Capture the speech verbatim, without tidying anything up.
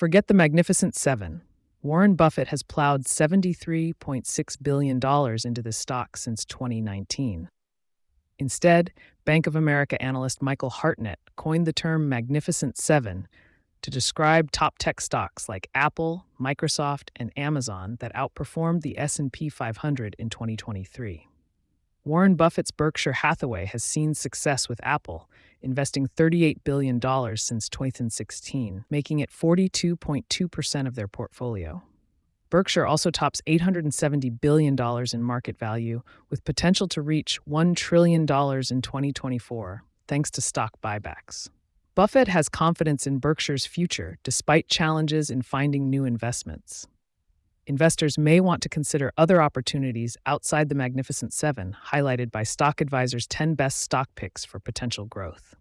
Forget the Magnificent Seven. Warren Buffett has plowed seventy-three point six billion dollars into this stock since twenty nineteen. Instead, Bank of America analyst Michael Hartnett coined the term Magnificent Seven to describe top tech stocks like Apple, Microsoft, and Amazon that outperformed the S and P five hundred in twenty twenty-three. Warren Buffett's Berkshire Hathaway has seen success with Apple, investing thirty-eight billion dollars since twenty sixteen, making it forty-two point two percent of their portfolio. Berkshire also tops eight hundred seventy billion dollars in market value, with potential to reach one trillion dollars in twenty twenty-four, thanks to stock buybacks. Buffett has confidence in Berkshire's future despite challenges in finding new investments. Investors may want to consider other opportunities outside the Magnificent Seven, highlighted by Stock Advisor's ten Best Stock Picks for potential growth.